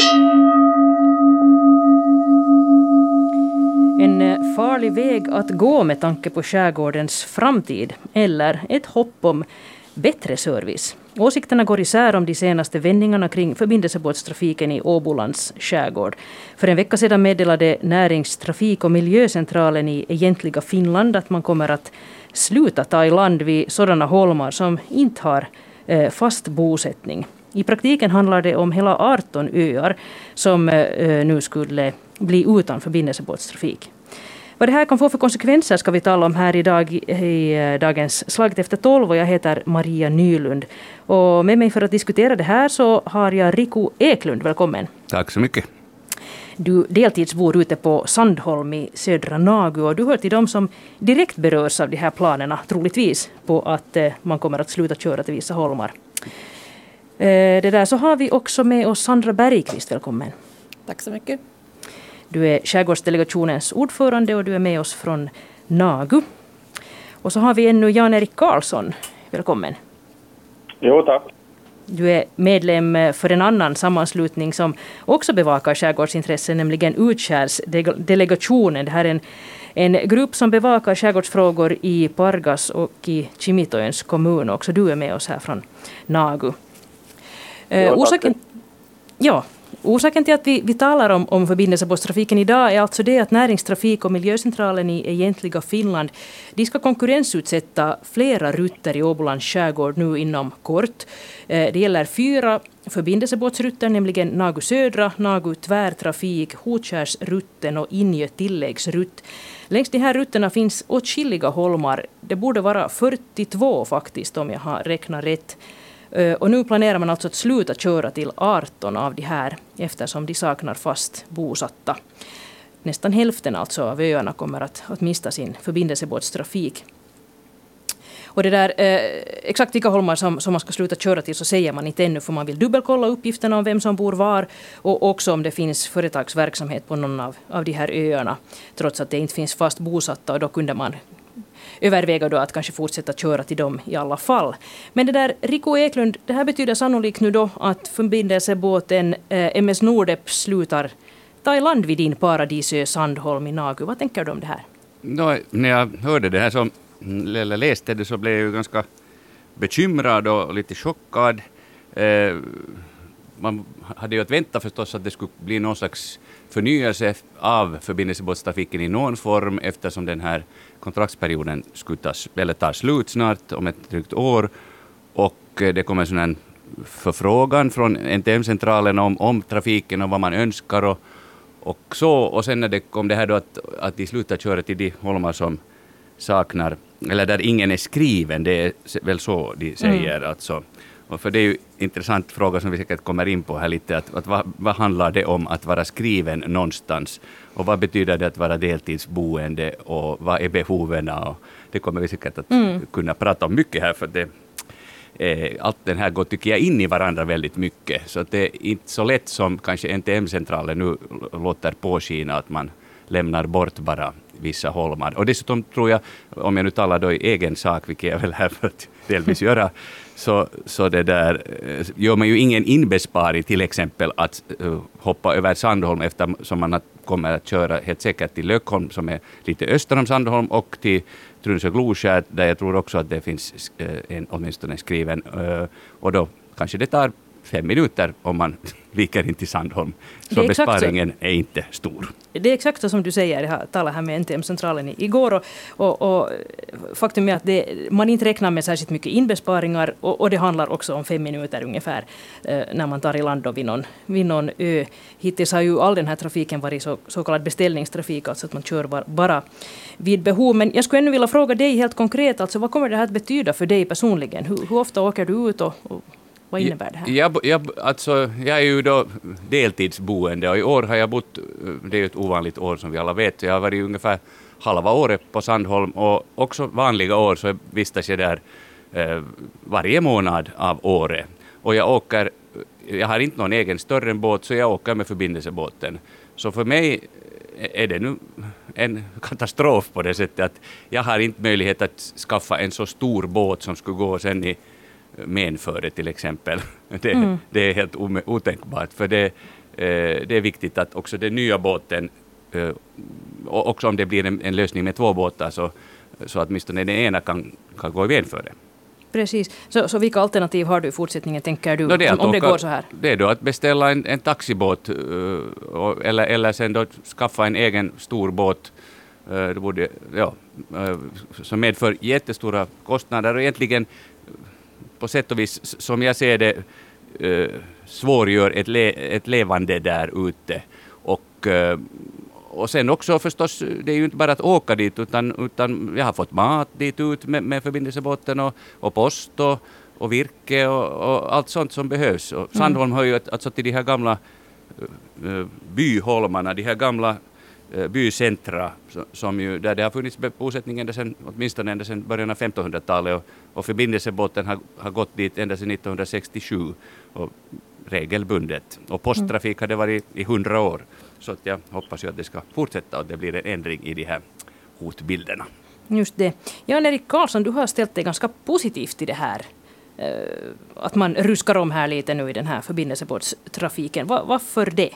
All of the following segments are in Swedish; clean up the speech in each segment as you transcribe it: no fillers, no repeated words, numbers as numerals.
En farlig väg att gå med tanke på skärgårdens framtid eller ett hopp om bättre service. Åsikterna går isär om de senaste vändningarna kring förbindelsebåtstrafiken i Åbolands skärgård. För en vecka sedan meddelade Näringstrafik- och miljöcentralen i egentliga Finland att man kommer att sluta ta i land vid sådana holmar som inte har fast bosättning. I praktiken handlar det om hela 18 öar som nu skulle bli utan förbindelsebåtstrafik. Vad det här kan få för konsekvenser ska vi tala om här idag i dagens Slaget efter 12 och jag heter Maria Nylund. Och med mig för att diskutera det här så har jag Riku Eklund, välkommen. Tack så mycket. Du deltidsbor ute på Sandholm i södra Nagu och du hör till dem som direkt berörs av de här planerna, troligtvis, på att man kommer att sluta köra till vissa holmar. Det där så har vi också med oss Sandra Bergqvist, välkommen. Tack så mycket. Du är skärgårdsdelegationens ordförande och du är med oss från Nagu. Och så har vi ännu Jan-Erik Karlsson. Välkommen. Jo, tack. Du är medlem för en annan sammanslutning som också bevakar skärgårdsintressen, nämligen Utskärsdelegationen. Det här är en grupp som bevakar skärgårdsfrågor i Pargas och i Kimitoöns kommun. Också du är med oss här från Nagu. Orsaken till att vi talar om förbindelsebåtstrafiken idag är alltså det att Näringstrafik- och miljöcentralen i egentliga Finland, de ska konkurrensutsätta flera rutter i Åbolands skärgård nu inom kort. Det gäller 4 förbindelsebåtsrutter, nämligen Nagu södra, Nagu tvärtrafik, Hotskärsrutten och Injö tilläggsrutt. Längs de här rutterna finns åtskilliga holmar. Det borde vara 42 faktiskt om jag har räknat rätt. Och nu planerar man alltså att sluta köra till 18 av de här eftersom de saknar fast bosatta. Nästan hälften alltså av öarna kommer att mista sin förbindelsebåtstrafik. Och det där, exakt vilka holmar som man ska sluta köra till så säger man inte ännu, för man vill dubbelkolla uppgifterna om vem som bor var och också om det finns företagsverksamhet på någon av de här öarna, trots att det inte finns fast bosatta, och då kunde man överväga då att kanske fortsätta köra till dem i alla fall. Men det där, Riku Eklund, det här betyder sannolikt nu då att förbindelsebåten MS Nordep slutar ta i land vid din paradisö Sandholm i Nagu. Vad tänker du om det här? När jag hörde det här eller läste det så blev jag ju ganska bekymrad och lite chockad. Man hade ju att vänta förstås att det skulle bli någon slags förnyelse av förbindelsebåtstrafiken i någon form, eftersom den här kontraktsperioden skulle ta slut snart om ett drygt år, och det kommer en sån här förfrågan från NTM-centralen om trafiken och vad man önskar och så, och sen när det kom det här då att de slutar köra till de holmar som saknar, eller där ingen är skriven, det är väl så de säger alltså. Och för det är ju en intressant fråga som vi säkert kommer in på här lite, att vad handlar det om att vara skriven någonstans, och vad betyder det att vara deltidsboende, och vad är behoven, och det kommer vi säkert att kunna prata om mycket här, för allt den här går, tycker jag, in i varandra väldigt mycket, så att det är inte så lätt som kanske NTM-centralen nu låter påskina, att man lämnar bort bara vissa holmar. Och dessutom tror jag, om jag nu talar då i egen sak, vilket jag väl här för att delvis göra, så det där gör man ju ingen inbesparing till exempel att hoppa över Sandholm, eftersom man kommer att köra helt säkert till Lökholm som är lite öster om Sandholm, och till Trunsö-Gloskär där jag tror också att det finns åtminstone skriven, och då kanske det tar 5 minuter om man viker in till Sandholm. Så besparingen är inte stor. Det är exakt så som du säger. Jag talade här med NTM-centralen igår och faktum är att man inte räknar med särskilt mycket inbesparingar, och det handlar också om 5 minuter ungefär när man tar i land vid någon ö. Hittills har ju all den här trafiken varit så kallad beställningstrafik, alltså att man kör bara vid behov. Men jag skulle ännu vilja fråga dig helt konkret, alltså vad kommer det här att betyda för dig personligen? Hur ofta åker du ut och vad innebär det här? Jag är ju då deltidsboende, och i år har jag bott, det är ju ett ovanligt år som vi alla vet, jag har varit ungefär halva året på Sandholm, och också vanliga år så vistas jag där varje månad av året. Och jag har inte någon egen större båt, så jag åker med förbindelsebåten. Så för mig är det nu en katastrof på det sättet att jag har inte möjlighet att skaffa en så stor båt som skulle gå sen i Menföre till exempel. Det är helt otänkbart, för det är viktigt att också den nya båten, också om det blir en lösning med 2 båtar, så att åtminstone den ena kan gå i väg för det. Precis. Så vilka alternativ har du i fortsättningen, tänker du, om det går så här? Det är då att beställa en taxibåt eller sen då skaffa en egen stor båt som medför jättestora kostnader och egentligen på sätt och vis, som jag ser det, svårgör ett levande där ute. Och sen också förstås, det är ju inte bara att åka dit, utan jag har fått mat dit ut med förbindelsebåten och post och virke och allt sånt som behövs. Och Sandholm har ju alltså till de här gamla byholmarna, de här gamla bycentra som ju, där det har funnits bosättning åtminstone ända sedan början av 1500-talet och förbindelsebåten har gått dit ända sedan 1967 och regelbundet. Och posttrafik har det varit i 100 år. Så att jag hoppas ju att det ska fortsätta och det blir en ändring i de här hotbilderna. Just det. Jan-Erik Karlsson, du har ställt dig ganska positivt till det här. Att man ruskar om här lite nu i den här förbindelsebåtstrafiken. Varför det?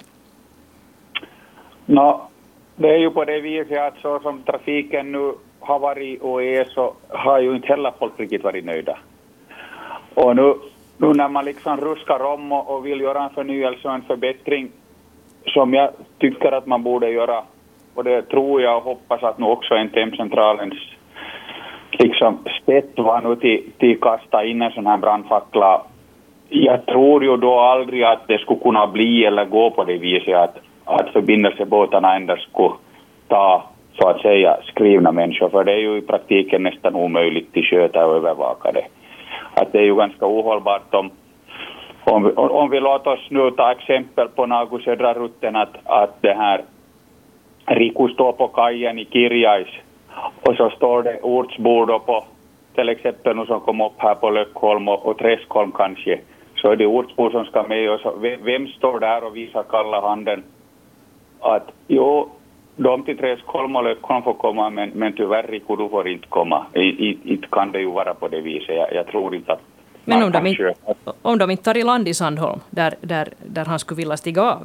Det är ju på det viset att så som trafiken nu har varit och är, så har ju inte heller folk riktigt varit nöjda. Och nu när man liksom ruskar om och vill göra en förnyelse och en förbättring som jag tycker att man borde göra, och det tror jag och hoppas att nu också NTM-centralens liksom spett var nu till kasta in en sån här brandfackla. Jag tror ju då aldrig att det skulle kunna bli eller gå på det viset att förbindelsebåtarna endast skulle ta, så att säga, skrivna människor, för det är ju i praktiken nästan omöjligt att sköta och övervaka det. Att det är ju ganska ohållbart om vi låter oss nu ta exempel på Nagu södra rutten att det här Riku står på kajen i Kirjais och så står det ortsbord på till exempel nu som kom upp här på Löckholm och Träskholm kanske, så är det ortsbord som ska med och så, vem står där och visar kalla handen att de till Träskholm och Löckholm får komma men tyvärr Riku du får inte komma. Inte kan det ju vara på det viset. Jag tror inte att. Men om de inte tar i land i Sandholm, där han skulle vilja stiga av?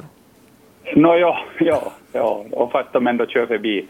Ja, och fast de ändå kör förbi.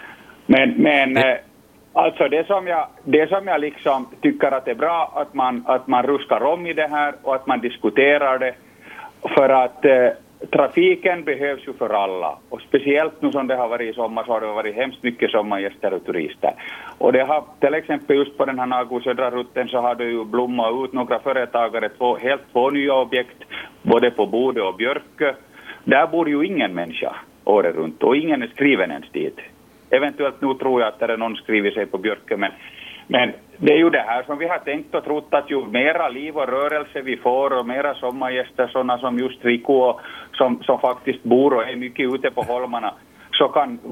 Men alltså det som jag liksom tycker att det är bra att man ruskar om i det här och att man diskuterar det, för att trafiken behövs ju för alla. Och speciellt nu som det har varit i sommar, så har det varit hemskt mycket sommargäster och turister. Och det har till exempel just på den här Nagu södra rutten så har det ju blommat ut några företagare, två nya objekt, både på Bode och Björkö. Där bor ju ingen människa året runt och ingen är skriven ens dit. Eventuellt nu tror jag att det är någon skriver sig på Björkö, men det är ju det här som vi har tänkt och trott, att ju mera liv och rörelse vi får och mera sommargäster, sådana som just Riku som faktiskt bor och är mycket ute på holmarna, så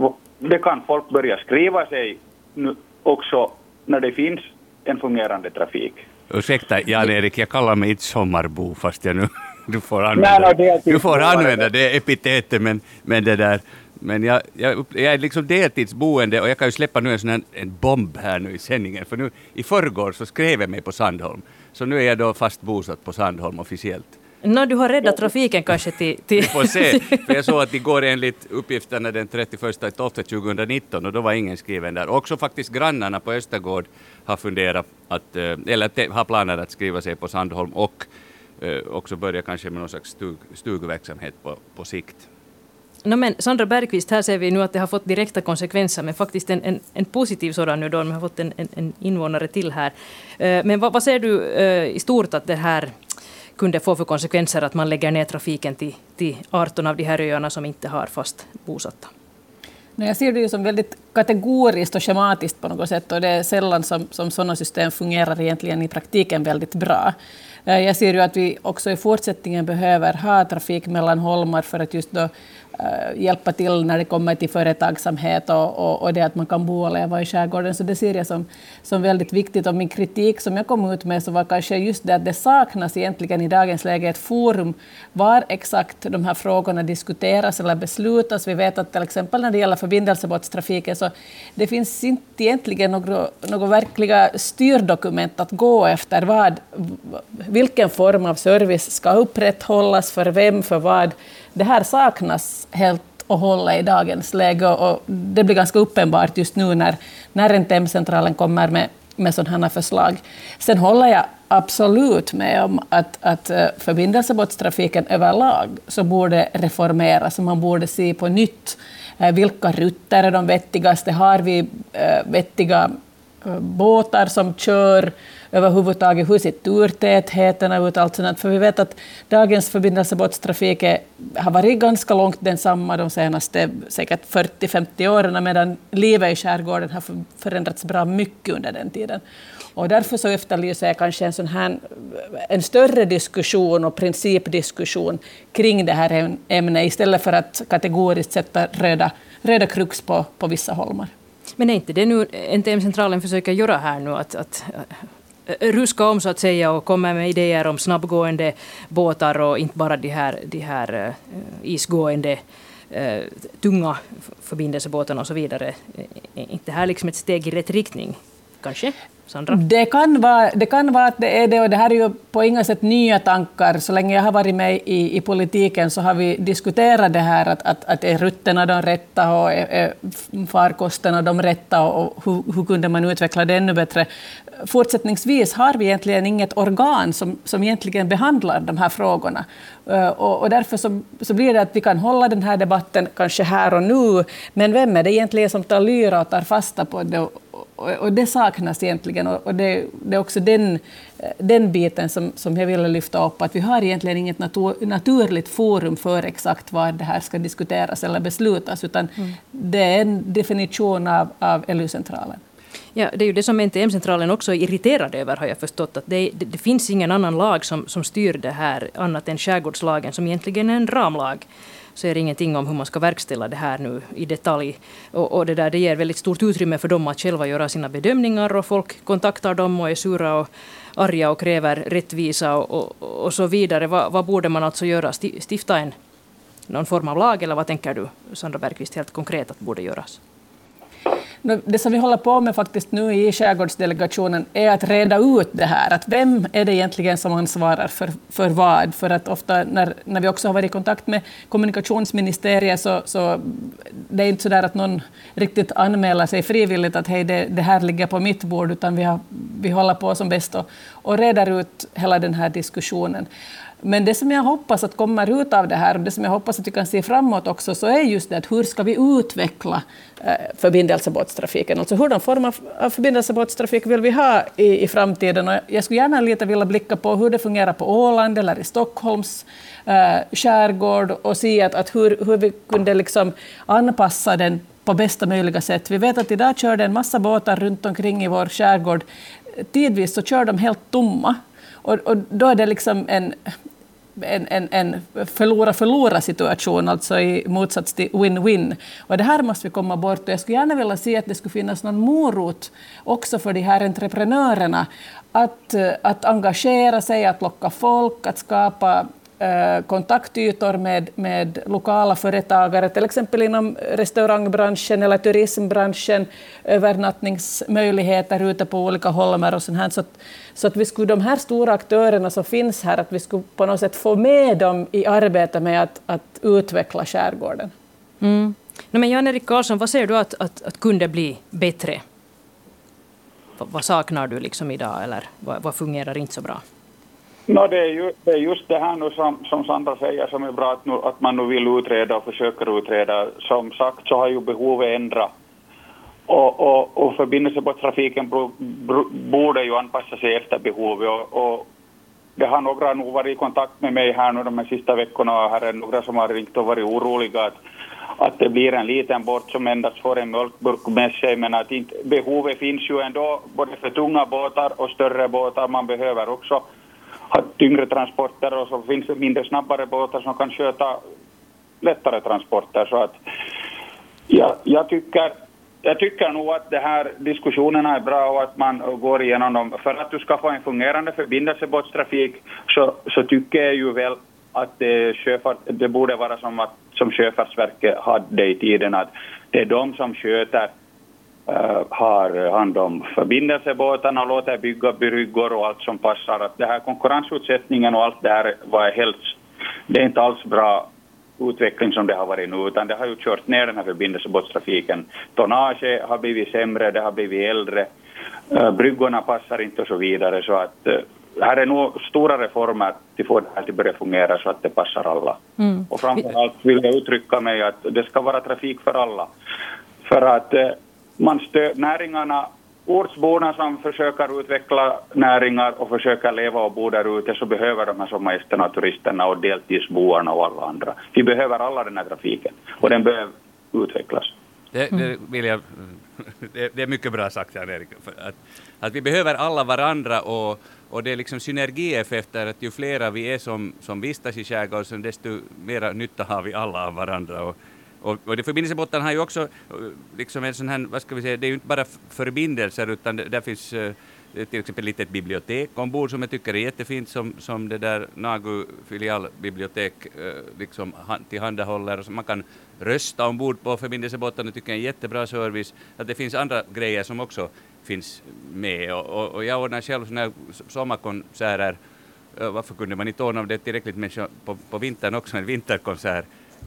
kan folk börja skriva sig nu också när det finns en fungerande trafik. Ursäkta Jan-Erik, jag kallar mig inte sommarbo fast jag nu du får använda det epitetet, men det där. Men jag är liksom deltidsboende och jag kan ju släppa nu en bomb här nu i sändningen. För nu i förrgår så skrev jag mig på Sandholm. Så nu är jag då fast bosatt på Sandholm officiellt. Du har räddat trafiken kanske till. Vi får se, för jag såg att det går enligt uppgifterna den 31/12/2019 och då var ingen skriven där. Också faktiskt grannarna på Östergård har funderat eller har planer att skriva sig på Sandholm och också börja kanske med någon slags stugverksamhet på sikt. Men Sandra Bergqvist, här ser vi nu att det har fått direkta konsekvenser, men faktiskt en positiv sådan nu då, man har fått en invånare till här. Men vad ser du i stort att det här kunde få för konsekvenser, att man lägger ner trafiken till 18 av de här öarna som inte har fast bosatta? Jag ser det ju som väldigt kategoriskt och schematiskt på något sätt, och det är sällan som sådana system fungerar egentligen i praktiken väldigt bra. Jag ser ju att vi också i fortsättningen behöver ha trafik mellan holmar för att just då hjälpa till när det kommer till företagsamhet och det att man kan bo och leva i skärgården. Så det ser jag som väldigt viktigt. Och min kritik som jag kom ut med så var kanske just det att det saknas egentligen i dagens läge ett forum var exakt de här frågorna diskuteras eller beslutas. Vi vet att till exempel när det gäller förbindelsebåtstrafiken så det finns inte egentligen några verkliga styrdokument att gå efter vilken form av service ska upprätthållas, för vem, för vad. det här saknas helt och hålla i dagens läge, och det blir ganska uppenbart just nu när NTM-centralen kommer med sådana förslag. Sen håller jag absolut med om att förbindelsebåtstrafiken överlag så borde reformeras, och man borde se på nytt vilka rutter är de vettigaste, har vi vettiga båtar som kör överhuvudtaget, hur ser turtätheten ut, allt sånt. För vi vet att dagens förbindelsebåtstrafik har varit ganska långt densamma de senaste säkert 40-50 åren, medan livet i skärgården har förändrats bra mycket under den tiden. Och därför så efterlyser jag kanske en större diskussion och principdiskussion kring det här ämnet, istället för att kategoriskt sätta röda krux på vissa holmar. Men är inte det nu NTM-centralen försöker göra här nu, att ruska om så att säga och komma med idéer om snabbgående båtar och inte bara de här isgående tunga förbindelsebåtarna och så vidare? Är inte här liksom ett steg i rätt riktning, kanske? Sandra? Det kan vara att det är det, och det här är ju på inga sätt nya tankar. Så länge jag har varit med i politiken så har vi diskuterat det här, att är rutterna de rätta och är farkosterna de rätta, och hur kunde man utveckla det ännu bättre. Fortsättningsvis har vi egentligen inget organ som egentligen behandlar de här frågorna. Och därför så blir det att vi kan hålla den här debatten kanske här och nu, men vem är det egentligen som tar lyra och tar fasta på det? Och det saknas egentligen, och det är också den biten som jag ville lyfta upp, att vi har egentligen inget naturligt forum för exakt vad det här ska diskuteras eller beslutas, utan det är en definition av LU-centralen. Ja, det är ju det som NTM-centralen också är irriterad över, har jag förstått, att det finns ingen annan lag som styr det här annat än skärgårdslagen, som egentligen är en ramlag. Så är det ingenting om hur man ska verkställa det här nu i detalj. Och det ger väldigt stort utrymme för dem att själva göra sina bedömningar, och folk kontaktar dem och är sura och arga och kräver rättvisa och så vidare. Vad borde man alltså göra? Stifta någon form av lag, eller vad tänker du, Sandra Bergqvist, helt konkret att borde göras? Det som vi håller på med faktiskt nu i skärgårdsdelegationen är att reda ut det här. Att vem är det egentligen som ansvarar för vad? För att ofta när vi också har varit i kontakt med kommunikationsministeriet så det är inte så där att någon riktigt anmäler sig frivilligt att hej, det här ligger på mitt bord, utan vi håller på som bäst och reder ut hela den här diskussionen. Men det som jag hoppas att kommer ut av det här, och det som jag hoppas att vi kan se framåt också, så är just det att hur ska vi utveckla förbindelsebåtstrafiken? Alltså hurdan form av förbindelsebåtstrafik vill vi ha i framtiden? Och jag skulle gärna lite vilja blicka på hur det fungerar på Åland eller i Stockholms skärgård, och se att hur vi kunde liksom anpassa den på bästa möjliga sätt. Vi vet att idag kör det en massa båtar runt omkring i vår skärgård. Tidvis så kör de helt tomma. Och då är det liksom en förlora situation, alltså i motsats till win-win. Och det här måste vi komma bort. Och jag skulle gärna vilja se att det skulle finnas någon morot också för de här entreprenörerna att engagera sig, att locka folk, att skapa kontaktytor med lokala företagare, till exempel inom restaurangbranschen eller turismbranschen, övernattningsmöjligheter ute på olika holmar och sånt här, så att vi skulle, de här stora aktörerna som finns här, att vi skulle på något sätt få med dem i arbetet med att utveckla skärgården. Men Jan-Erik Karlsson, vad säger du att kunde bli bättre? Vad saknar du liksom idag, eller vad fungerar inte så bra? No, det är just det här nu som Sandra säger som är bra, att man nu vill utreda och försöker utreda. Som sagt så har ju behovet ändrat. Och förbindelsebåttrafiken borde ju anpassa sig efter behovet. Och det har några nog varit i kontakt med mig här nu de här sista veckorna. Här är några som har ringt och varit oroliga att det blir en liten båt som endast får en mjölkburk med sig. Men att behovet finns ju ändå både för tunga båtar och större båtar. Man behöver också ha tyngre transporter, och så finns det mindre snabbare båtar som kan sköta lättare transporter. Så att jag tycker nog att det här diskussionerna är bra och att man går igenom dem. För att du ska få en fungerande förbindelsebåtstrafik så tycker jag ju väl att det borde vara som Sjöfartsverket hade i tiden, att det är de som sköter har hand om förbindelsebåtarna och låter bygga bryggor och allt som passar. Att det här konkurrensutsättningen och allt det här det är inte alls bra utveckling som det har varit nu, utan det har ju kört ner den här förbindelsebåtstrafiken. Tonnage har blivit sämre, det har blivit äldre, bryggorna passar inte och så vidare, så att här är nog stora reformer att de får det här att börja fungera så att det passar alla. Och framförallt vill jag uttrycka mig att det ska vara trafik för alla. För att man näringarna, ortsborna som försöker utveckla näringar och försöker leva och bo där ute, så behöver de här sommargästerna, turisterna och deltidsboarna och alla andra. Vi behöver alla den här trafiken och den behöver utvecklas. Det är mycket bra sagt, Jan-Erik. Att vi behöver alla varandra och det är liksom synergieffekter, att ju flera vi är som vistas i skärgården, desto mera nytta har vi alla av varandra. Och det förbindelsebåtarna har ju också liksom en sån här, vad ska vi säga, det är ju inte bara förbindelser, utan där finns till exempel ett litet bibliotek ombord som jag tycker är jättefint, som det där Nagu filialbibliotek liksom tillhandahåller, och man kan rösta ombord på förbindelsebåtarna, tycker jag är en jättebra service. Att det finns andra grejer som också finns med, och jag ordnar själv såna här sommarkonserter. Varför kunde man inte ordna det tillräckligt med på vintern också, en vinterkonsert?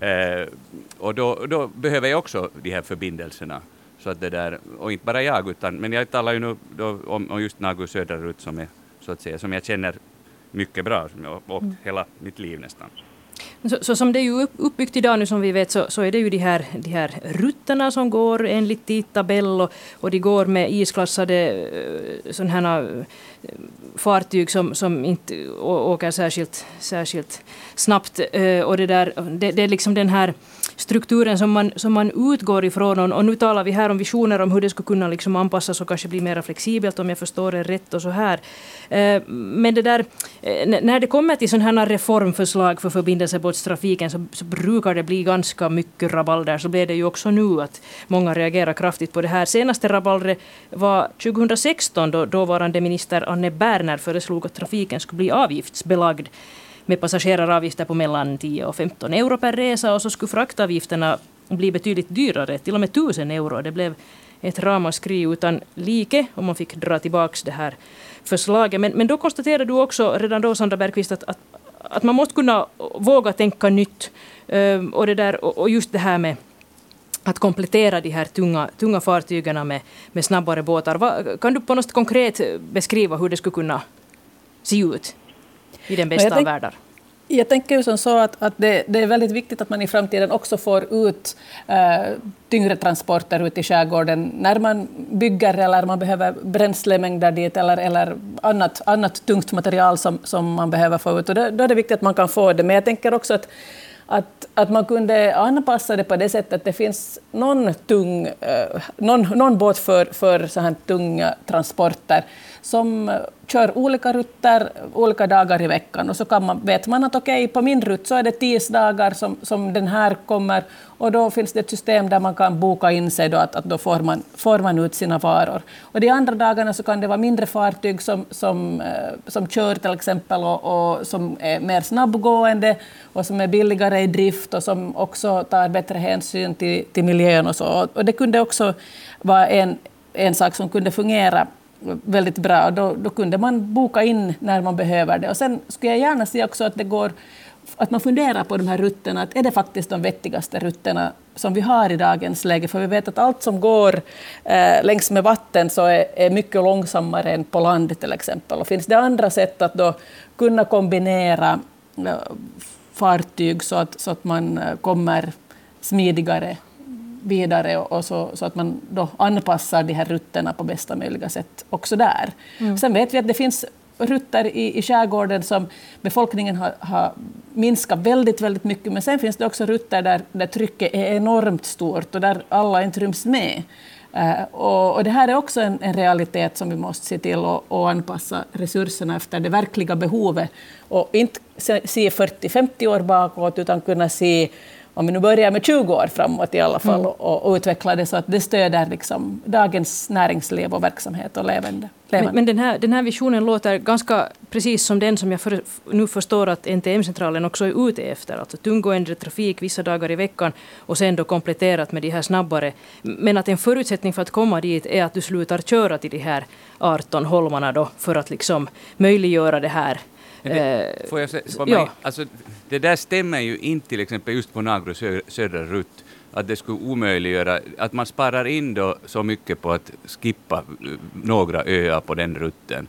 Och då behöver jag också de här förbindelserna, så att det där, och inte bara jag, men jag talar ju nu då om just Nagu söderut som är, så att säga, som jag känner mycket bra och hela mitt liv nästan. Så som det är ju uppbyggt idag nu, som vi vet, så är det ju de här rutterna som går enligt tidtabell, och de går med isklassade sådana här fartyg som inte åker särskilt snabbt, och det är liksom den här strukturen som man utgår ifrån, och nu talar vi här om visioner om hur det skulle kunna liksom anpassas och kanske bli mer flexibelt, om jag förstår det rätt och så här. Men det där, när det kommer till sådana här reformförslag för förbindelsebåtstrafiken, så brukar det bli ganska mycket rabalder. Så blev det ju också nu att många reagerar kraftigt på det här. Senaste rabalder var 2016, då dåvarande minister Anne Berner föreslog att trafiken skulle bli avgiftsbelagd med passageraravgifter på mellan 10 och 15 euro per resa, och så skulle fraktavgifterna bli betydligt dyrare, till och med 1000 euro. Det blev ett ramaskri utan like, och man fick dra tillbaka det här förslaget. Men då konstaterade du också redan då, Sandra Bergqvist, att man måste kunna våga tänka nytt, och just det här med att komplettera de här tunga fartygen med snabbare båtar. Kan du på något konkret beskriva hur det skulle kunna se ut i den bästa av världar? Jag tänker ju som så att det är väldigt viktigt att man i framtiden också får ut tyngre transporter ut i skärgården när man bygger, eller man behöver bränslemängder dit, eller annat tungt material som man behöver få ut. Och då är det viktigt att man kan få det. Men jag tänker också att man kunde anpassa det på det sättet att det finns någon båt för så här tunga transporter som kör olika rutter olika dagar i veckan, och så vet man att okej, på min rutt så är det 10 dagar som den här kommer, och då finns det ett system där man kan boka in sig då, att då får man ut sina varor. Och de andra dagarna så kan det vara mindre fartyg som kör till exempel, och som är mer snabbgående och som är billigare i drift och som också tar bättre hänsyn till miljön och så. Och det kunde också vara en sak som kunde fungera väldigt bra. Då kunde man boka in när man behöver det. Och sen skulle jag gärna se också att det går, att man funderar på de här rutterna, att är det faktiskt de vettigaste rutterna som vi har i dagens läge? För vi vet att allt som går längs med vatten så är mycket långsammare än på land till exempel. Och finns det andra sätt att då kunna kombinera fartyg så att man kommer smidigare vidare, och så att man då anpassar de här rutterna på bästa möjliga sätt också där. Sen vet vi att det finns rutter i skärgården som befolkningen har minskat väldigt, väldigt mycket, men sen finns det också rutter där trycket är enormt stort och där alla inte ryms med. Och det här är också en realitet som vi måste se till att anpassa resurserna efter det verkliga behovet, och inte se 40-50 år bakåt, utan kunna se, om vi nu börjar med 20 år framåt i alla fall, och utveckla det så att det stöder liksom dagens näringsliv och verksamhet och levande. Men den här visionen låter ganska precis som den som jag nu förstår att NTM-centralen också är ute efter. Alltså tunggående trafik vissa dagar i veckan, och sen då kompletterat med de här snabbare. Men att en förutsättning för att komma dit är att du slutar köra till de här 18 holmarna då, för att liksom möjliggöra det här Får jag säga, alltså, det där stämmer ju inte till exempel just på Nagro södra rutt, att det skulle omöjliggöra att man sparar in då så mycket på att skippa några öar på den rutten.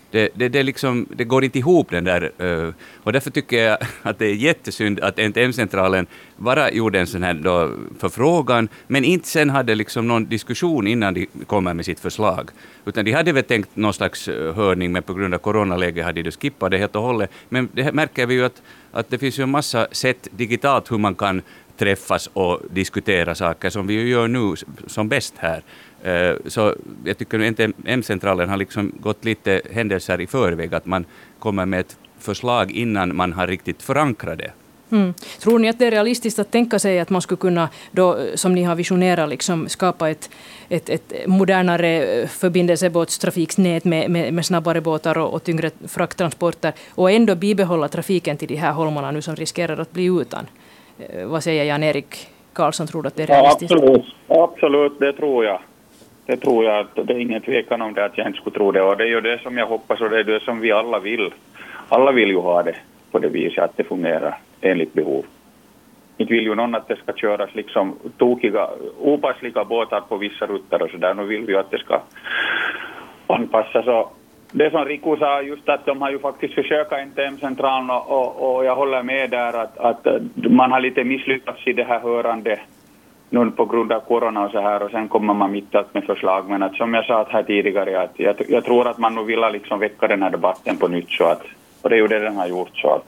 Det går inte ihop den där, och därför tycker jag att det är jättesynd att NTM-centralen bara gjorde en sån här då förfrågan, men inte sen hade liksom någon diskussion innan de kommer med sitt förslag, utan de hade väl tänkt någon slags hörning, men på grund av coronaläget hade de skippat det helt och hållet. Men det märker vi ju att det finns ju en massa sätt digitalt hur man kan träffas och diskutera saker som vi ju gör nu som bäst här. Så jag tycker att NTM-centralen har liksom gått lite händelser i förväg, att man kommer med ett förslag innan man har riktigt förankrat det. Tror ni att det är realistiskt att tänka sig att man skulle kunna, då, som ni har visionerat, liksom skapa ett modernare förbindelsebåtstrafiksnät med snabbare båtar och tyngre frakttransporter och ändå bibehålla trafiken till de här holmarna nu som riskerar att bli utan? Vad säger Jan-Erik Karlsson, tror du att det är realistiskt? Ja, absolut, det tror jag. Det tror jag, att det är ingen tvekan om det att jag inte skulle tro det. Och det är ju det som jag hoppas, och det är det som vi alla vill. Alla vill ju ha det på det viset att det fungerar enligt behov. Inte vill ju någon att det ska köras liksom tokiga, opassliga båtar på vissa rutter och sådär. Nu vill vi att det ska anpassas. Så det som Riku sa, just att de har ju faktiskt försökt NTM-centralen och jag håller med där att man har lite misslyckats i det här hörande nu på grund av corona och så här, och sen kommer man mitt med förslag. Men att, som jag sa här tidigare, att jag tror att man nog vill liksom väcka den här debatten på nytt, så att, och det är ju det den har gjort. Så att,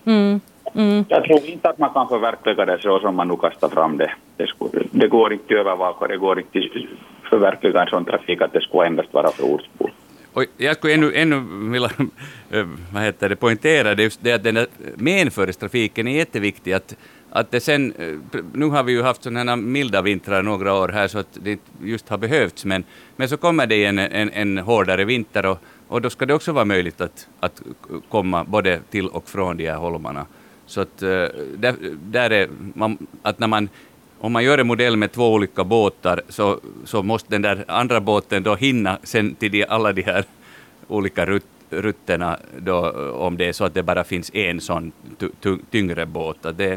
jag tror inte att man kan förverkliga det så som man nu kastar fram det. Det går inte att övervaka, det går inte att förverkliga en sån trafik att det skulle endast vara för ortsbor. Och jag skulle ännu vilja poängtera det att den där menförestrafiken är jätteviktig, att det sen, nu har vi ju haft sådana milda vintrar några år här så att det just har behövts, men så kommer det en hårdare vinter och då ska det också vara möjligt att komma både till och från de här holmarna. Så att där är att om man gör en modell med 2 olika båtar så måste den där andra båten då hinna sen till alla de här olika rutterna då, om det är så att det bara finns en sån tyngre båt.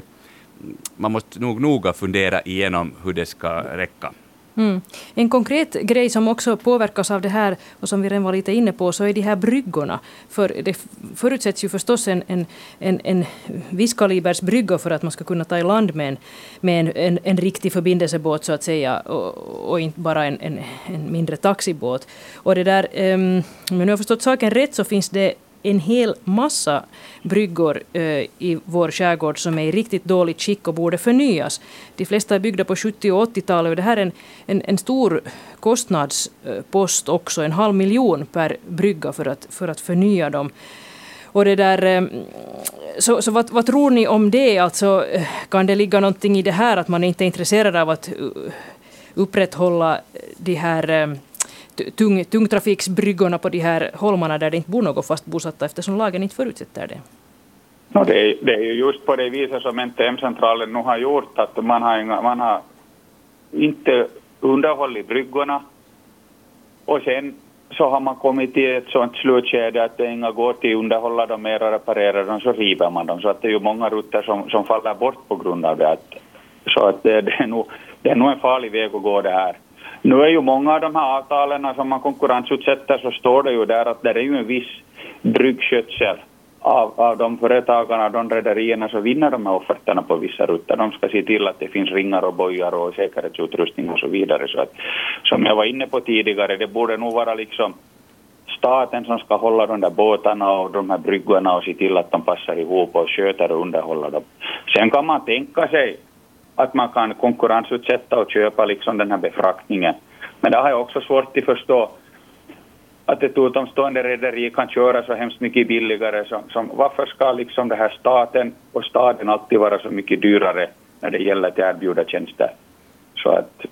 Man måste nog noga fundera igenom hur det ska räcka. En konkret grej som också påverkas av det här och som vi redan var lite inne på, så är de här bryggorna. För det förutsätts ju förstås en viss kalibers brygga för att man ska kunna ta i land med en riktig förbindelsebåt så att säga, och inte bara en mindre taxibåt. Och det där, om jag nu har förstått saken rätt, så finns det en hel massa bryggor i vår skärgård som är i riktigt dåligt skick och borde förnyas. De flesta är byggda på 70- och 80-talet och det här är en stor kostnadspost också, 500 000 per brygga för att förnya dem. Och det där, så vad tror ni om det? Alltså, kan det ligga någonting i det här att man inte är intresserad av att upprätthålla de här tungtrafiksbryggorna på de här holmarna där det inte bor något fast bosatta, eftersom lagen inte förutsätter det? No, det är ju just på det viset som NTM-centralen nu har gjort, att man har inte underhållit bryggorna, och sen så har man kommit till ett sånt slutskede att det inga går till att underhålla dem mer och reparera dem, så river man dem. Så att det är ju många rutter som faller bort på grund av det. Så att det är nog en farlig väg att gå det här. Nu är ju många av de här avtalen som man konkurrensutsätter, så står det ju där att det är ju en viss bryggskötsel av de företagarna, de rederierna, så vinner de här offerterna på vissa rutter. De ska se till att det finns ringar och bojar och säkerhetsutrustning och så vidare. Så att, som jag var inne på tidigare, det borde nog vara liksom staten som ska hålla de där båtarna och de här bryggorna och se till att de passar ihop och sköter och underhåller dem. Sen kan man tänka sig att man kan konkurrensutsätta och köpa liksom den här befraktningen. Men det har jag också svårt att förstå, att ett utomstående rederi kan köra så hemskt mycket billigare. Varför ska liksom det här staten och staden alltid vara så mycket dyrare när det gäller att erbjuda tjänster? Så att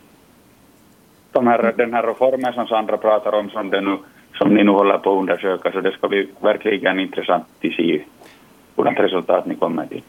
den här reformen som Sandra pratar om, som ni nu håller på att undersöka, så det ska bli verkligen intressant att se hurdant resultat ni kommer till.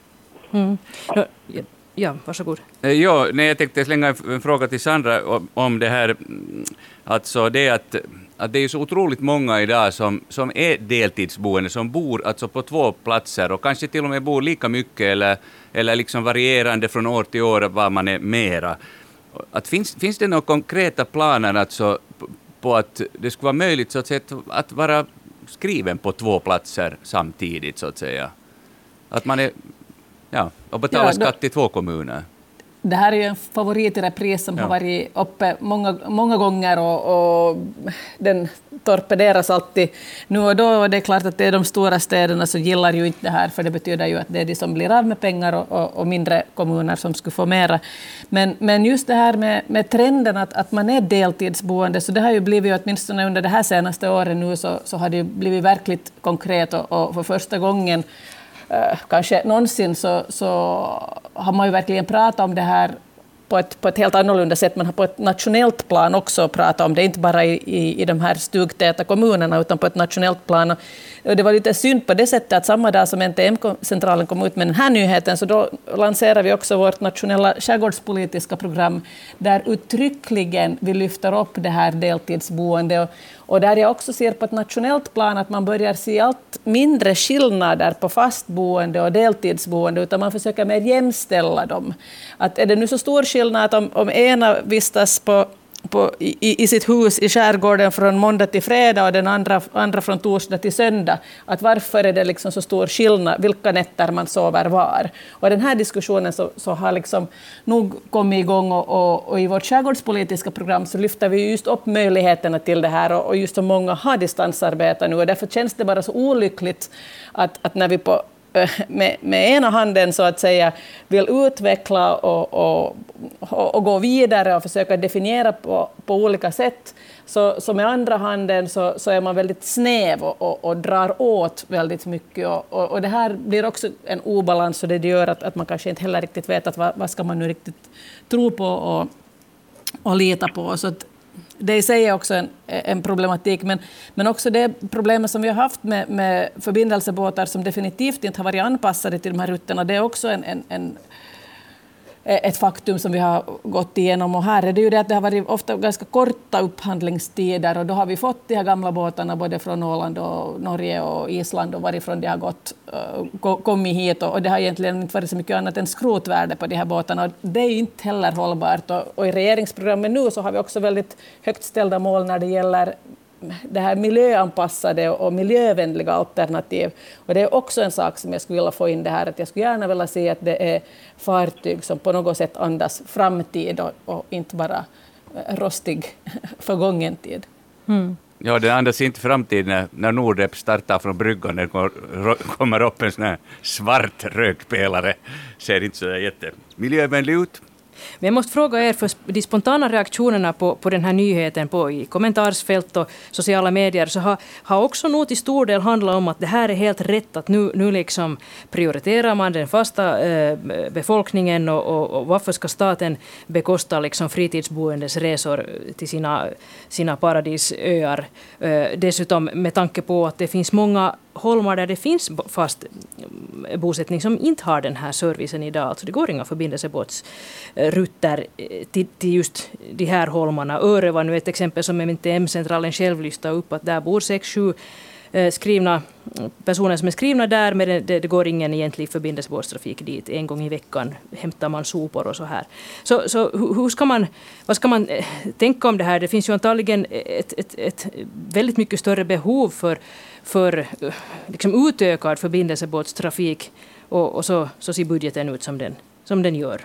Ja, varsågod. Jag tänkte slänga en fråga till Sandra om det här. Alltså det att det är så otroligt många idag som är deltidsboende, som bor alltså på 2 platser och kanske till och med bor lika mycket eller liksom varierande från år till år vad man är mera. Att finns det några konkreta planer alltså på att det skulle vara möjligt så att säga, att vara skriven på 2 platser samtidigt så att säga? Att man är, och betalar skatt i 2 kommuner. Det här är ju en favorit i repris som har varit uppe många gånger och den torpederas alltid nu och då. Och det är klart att det är de stora städerna som gillar ju inte det här, för det betyder ju att det är de som blir av med pengar och mindre kommuner som skulle få mera. Men just det här med trenden att man är deltidsboende, så det har ju blivit åtminstone under det här senaste året nu så har det blivit verkligt konkret och för första gången kanske någonsin så har man ju verkligen pratat om det här på ett helt annorlunda sätt. Man har på ett nationellt plan också pratat om det, inte bara i de här stugtäta kommunerna utan på ett nationellt plan. Och det var lite synd på det sättet att samma dag som NTM-centralen kom ut med den här nyheten, så då lanserar vi också vårt nationella skärgårdspolitiska program där uttryckligen vi lyfter upp det här deltidsboende. Och där jag också ser på ett nationellt plan att man börjar se allt mindre skillnader på fastboende och deltidsboende, utan man försöker mer jämställa dem. Att är det nu så stor skillnad om ena vistas i sitt hus i skärgården från måndag till fredag och den andra från torsdag till söndag, att varför är det liksom så stor skillnad vilka nätter man sover var? Och den här diskussionen så har liksom nog kommit igång och i vårt skärgårdspolitiska program så lyfter vi just upp möjligheterna till det här och just så många har distansarbete nu, och därför känns det bara så olyckligt att när vi med ena handen så att säga vill utveckla och gå vidare och försöka definiera på olika sätt, så med andra handen så är man väldigt snäv och drar åt väldigt mycket. Och det här blir också en obalans, och det gör att man kanske inte heller riktigt vet att vad ska man nu riktigt tro på och lita på. Så att det i sig är också en problematik, men också det problemet som vi har haft med förbindelsebåtar som definitivt inte har varit anpassade till de här rutterna, det är också ett faktum som vi har gått igenom. Och här är det ju det att det har varit ofta ganska korta upphandlingstider, och då har vi fått de här gamla båtarna både från Åland och Norge och Island och varifrån de har kommit hit, och det har egentligen inte varit så mycket annat än skrotvärde på de här båtarna, och det är inte heller hållbart. Och i regeringsprogrammet nu så har vi också väldigt högt ställda mål när det gäller det här miljöanpassade och miljövänliga alternativ. Och det är också en sak som jag skulle vilja få in det här, att jag skulle gärna vilja se att det är fartyg som på något sätt andas framtid och inte bara rostig förgången tid. Mm. Ja, det andas inte framtid när Nordep startar från bryggan. Det kommer upp en sån här svart rökpelare. Ser inte så jättemiljövänlig ut. Men jag måste fråga er, för de spontana reaktionerna på den här nyheten i kommentarsfält och sociala medier så har också nog till stor del handlat om att det här är helt rätt, att nu liksom prioriterar man den fasta befolkningen och varför ska staten bekosta liksom fritidsboendes resor till sina paradisöar. Dessutom med tanke på att det finns många holmar där det finns fast bosättning som inte har den här servicen idag. Alltså det går inga förbindelsebåtsrutter till just de här holmarna. Öre var nu ett exempel som NTM-centralen själv lyfte upp, att där bor 6-7 skrivna personer som är skrivna där, men det går ingen egentlig förbindelsebåtstrafik dit. En gång i veckan hämtar man sopor och så här. Så vad ska man tänka om det här? Det finns ju antagligen ett väldigt mycket större behov för liksom utökad förbindelsebåtstrafik, och så ser budgeten ut som den gör.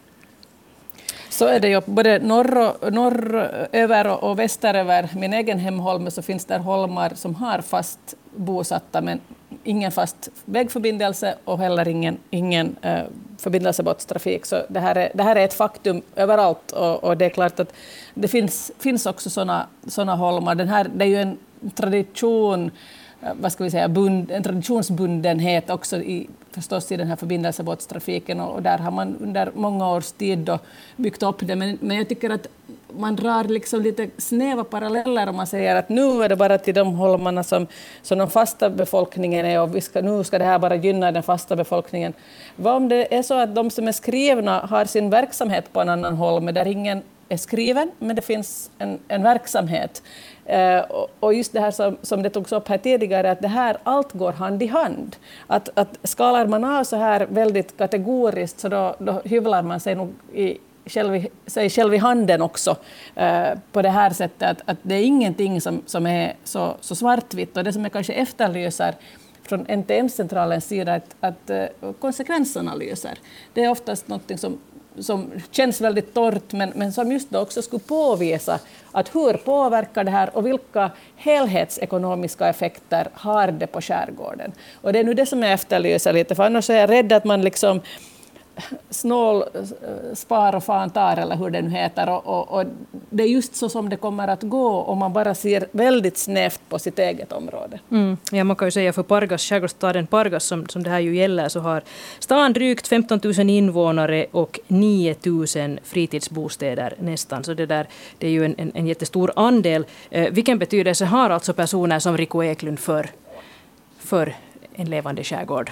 Så är det ju både norröver och västeröver min egen hemholme, så finns det holmar som har fast bosatta men ingen fast vägförbindelse och heller ingen förbindelsebåtstrafik. Så det här är ett faktum överallt, och det är klart att det finns också såna holmar. Det är ju en tradition, vad ska vi säga, en traditionsbundenhet också förstås i den här förbindelsebåtstrafiken, och där har man under många års tid då byggt upp det. Men jag tycker att man drar liksom lite snäva paralleller om man säger att nu är det bara till de holmarna som den fasta befolkningen är, och nu ska det här bara gynna den fasta befolkningen. Vad om det är så att de som är skrivna har sin verksamhet på en annan holme där ingen är skriven, men det finns en verksamhet. Och just det här som det togs upp här tidigare, att det här allt går hand i hand. Att skalar man av så här väldigt kategoriskt, så då hyvlar man sig nog sig själv i handen också på det här sättet, att det är ingenting som är så svartvitt. Och det som jag kanske efterlyser från NTM-centralens sida, att konsekvensanalyser, det är oftast något som känns väldigt torrt, men som just då också skulle påvisa att hur påverkar det här och vilka helhetsekonomiska effekter har det på skärgården. Och det är nu det som jag efterlyser lite, för annars är jag rädd att man liksom snål, spar och fan tar, eller hur det nu heter. Och det är just så som det kommer att gå om man bara ser väldigt snävt på sitt eget område. Ja, man kan ju säga för Pargas, skärgårdsstaden Pargas som det här ju gäller, så har stan drygt 15 000 invånare och 9 000 fritidsbostäder nästan. Så det är ju en jättestor andel. Vilken betydelse har alltså personer som Rico Eklund för en levande skärgård?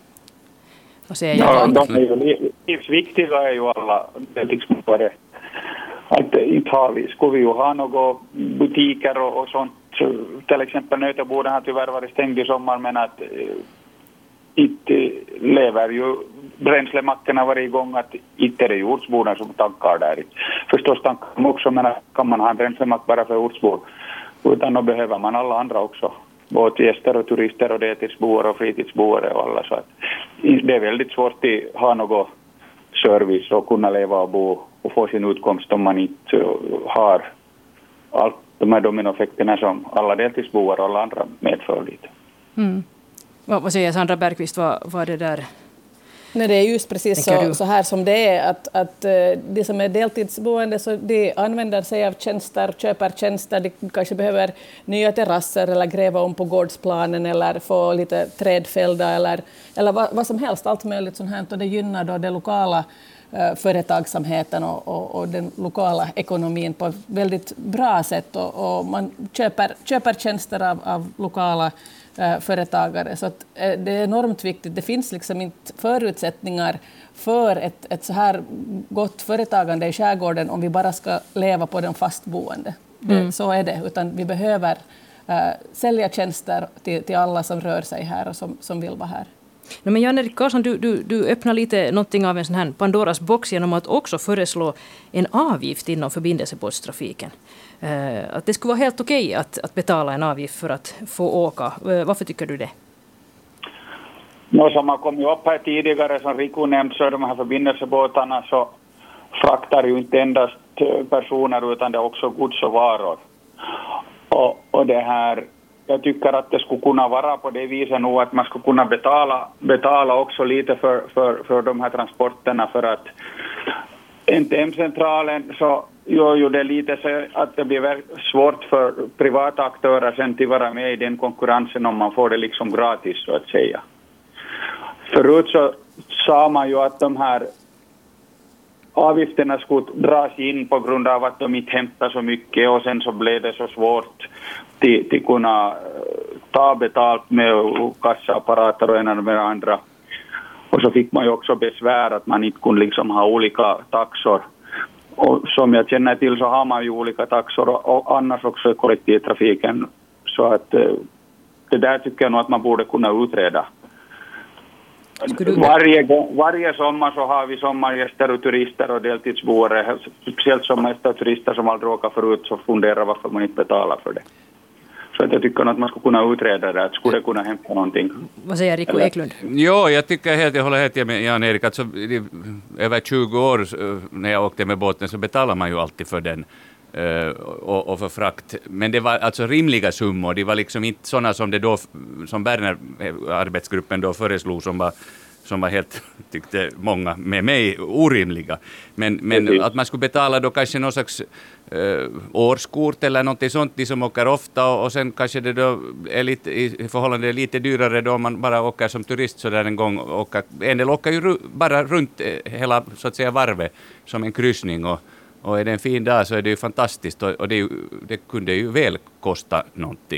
Ja, de är ju livsviktiga, är ju alla. Det är liksom bara att inte har vi. Skulle vi ju ha några butiker och sånt. Till exempel Nöteboden har tyvärr varit stängd i sommar, men att inte lever ju bränslemackorna varje gång, att inte är det ortsborna som tankar där. Förstås tankar man också, men kan man ha en bränslemack bara för ortsbor, utan då behöver man alla andra också. Både gäster och turister och deltidsboare och fritidsboare och alla, så att det är väldigt svårt att ha någon service och kunna leva och bo och få sin utkomst om man inte har allt de här dominoeffekterna som alla deltidsboare och alla andra medför lite. Vad säger Sandra Bergqvist, vad det där? Nej, det är just precis så här som det är, att de som är deltidsboende, så de använder sig av tjänster, köper tjänster, de kanske behöver nya terrasser eller gräva om på gårdsplanen eller få lite trädfällda eller vad som helst, allt möjligt sånt här, och det gynnar då den lokala företagsamheten och den lokala ekonomin på ett väldigt bra sätt, och man köper tjänster av lokala företagare. Så att det är enormt viktigt. Det finns liksom inte förutsättningar för ett så här gott företagande i skärgården om vi bara ska leva på den fastboende. Så är det. Utan vi behöver sälja tjänster till alla som rör sig här och som vill vara här. No, men Jan-Erik Karlsson, du öppnar lite någonting av en sån här Pandoras box genom att också föreslå en avgift inom förbindelsebåtstrafiken. Att det skulle vara helt okej att betala en avgift för att få åka. Varför tycker du det? Som har kommit upp här tidigare, som Riku nämnt, så är de här förbindelsebåtarna så fraktar ju inte endast personer utan det är också gods och varor. Och det här, jag tycker att det skulle kunna vara på det viset nu att man skulle kunna betala också lite för de här transporterna, för att NTM-centralen så gör ju det lite så att det blir svårt för privata aktörer sen att vara med i den konkurrensen om man får det liksom gratis, så att säga. Förut så sa man ju att de här avgifterna skulle dras in på grund av att de inte hämtar så mycket, och sen så blev det så svårt att kunna ta betalt med kassaapparater och ena med andra. Och så fick man ju också besvär att man inte kunde liksom ha olika taxor. Och som jag känner till så har man ju olika taxor och annars också i kollektivtrafiken. Så att det där tycker jag nog att man borde kunna utreda. Varje sommar så har vi sommargäster och turister och deltidsboare. Speciellt sommargäster och turister som aldrig åker förut, så funderar varför man inte betalar för det. Så att jag tycker att man skulle kunna utreda det, att skulle det kunna hämta någonting. Vad säger Rico Eklund? Jo, jag håller helt med Jan-Erik. Alltså, över 20 år när jag åkte med båten så betalar man ju alltid för den och för frakt. Men det var alltså rimliga summor. Det var liksom inte sådana som det då, som Berner arbetsgruppen då föreslog, som var helt, tyckte många med mig, orimliga. Men att man skulle betala då kanske någon slags årskort eller något sånt, de som åker ofta, och sen kanske det då är lite, i förhållande lite dyrare då man bara åker som turist så där en gång. En del åker ju bara runt hela, så att säga, varvet som en kryssning, och är det en fin dag så är det ju fantastiskt, och det kunde ju väl kosta någonting.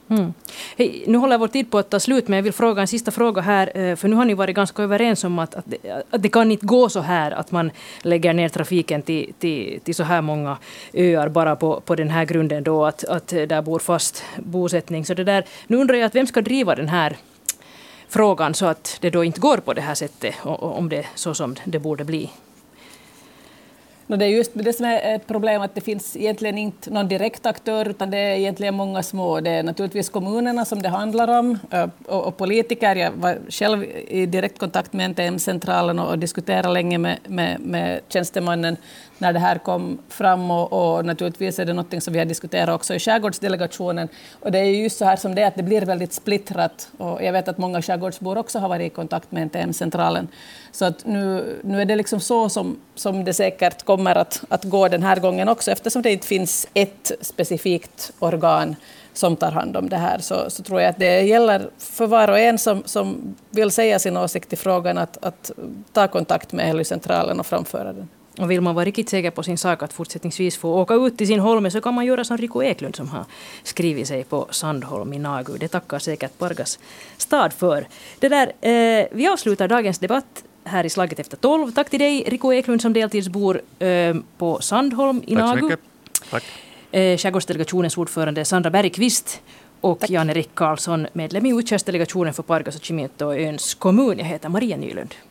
Hej, nu håller vår tid på att ta slut, men jag vill fråga en sista fråga här, för nu har ni varit ganska överens om att det kan inte gå så här att man lägger ner trafiken till så här många öar bara på den här grunden då att där bor fast bosättning. Så det där, nu undrar jag att vem ska driva den här frågan så att det då inte går på det här sättet, om det är så som det borde bli. Det är just det som är ett problem, att det finns egentligen inte någon direkt aktör, utan det är egentligen många små. Det är naturligtvis kommunerna som det handlar om och politiker. Jag var själv i direkt kontakt med NTM-centralen och diskuterade länge med tjänstemannen när det här kom fram, och naturligtvis är det något som vi har diskuterat också i skärgårdsdelegationen. Och det är just så här som det är, att det blir väldigt splittrat, och jag vet att många skärgårdsbor också har varit i kontakt med NTM-centralen. Så att nu är det liksom så som det säkert kommer att gå den här gången också, eftersom det inte finns ett specifikt organ som tar hand om det här, så tror jag att det gäller för var och en som vill säga sin åsikt i frågan att ta kontakt med Ely-centralen och framföra den. Och vill man vara riktigt säker på sin sak att fortsättningsvis få åka ut till sin holme, så kan man göra som Riku Eklund som har skrivit sig på Sandholm i Nagu. Det tackar säkert Pargas stad för. Vi avslutar dagens debatt här i Slaget efter 12. Tack till dig, Riku Eklund, som deltidsbor på Sandholm i Nagu. Tack så mycket. Tack. Skärgårdsdelegationens ordförande Sandra Bergqvist och Jan-Erik Karlsson, medlem i utskottsdelegationen för Pargas och Kymintö och Öns kommun. Jag heter Maria Nylund.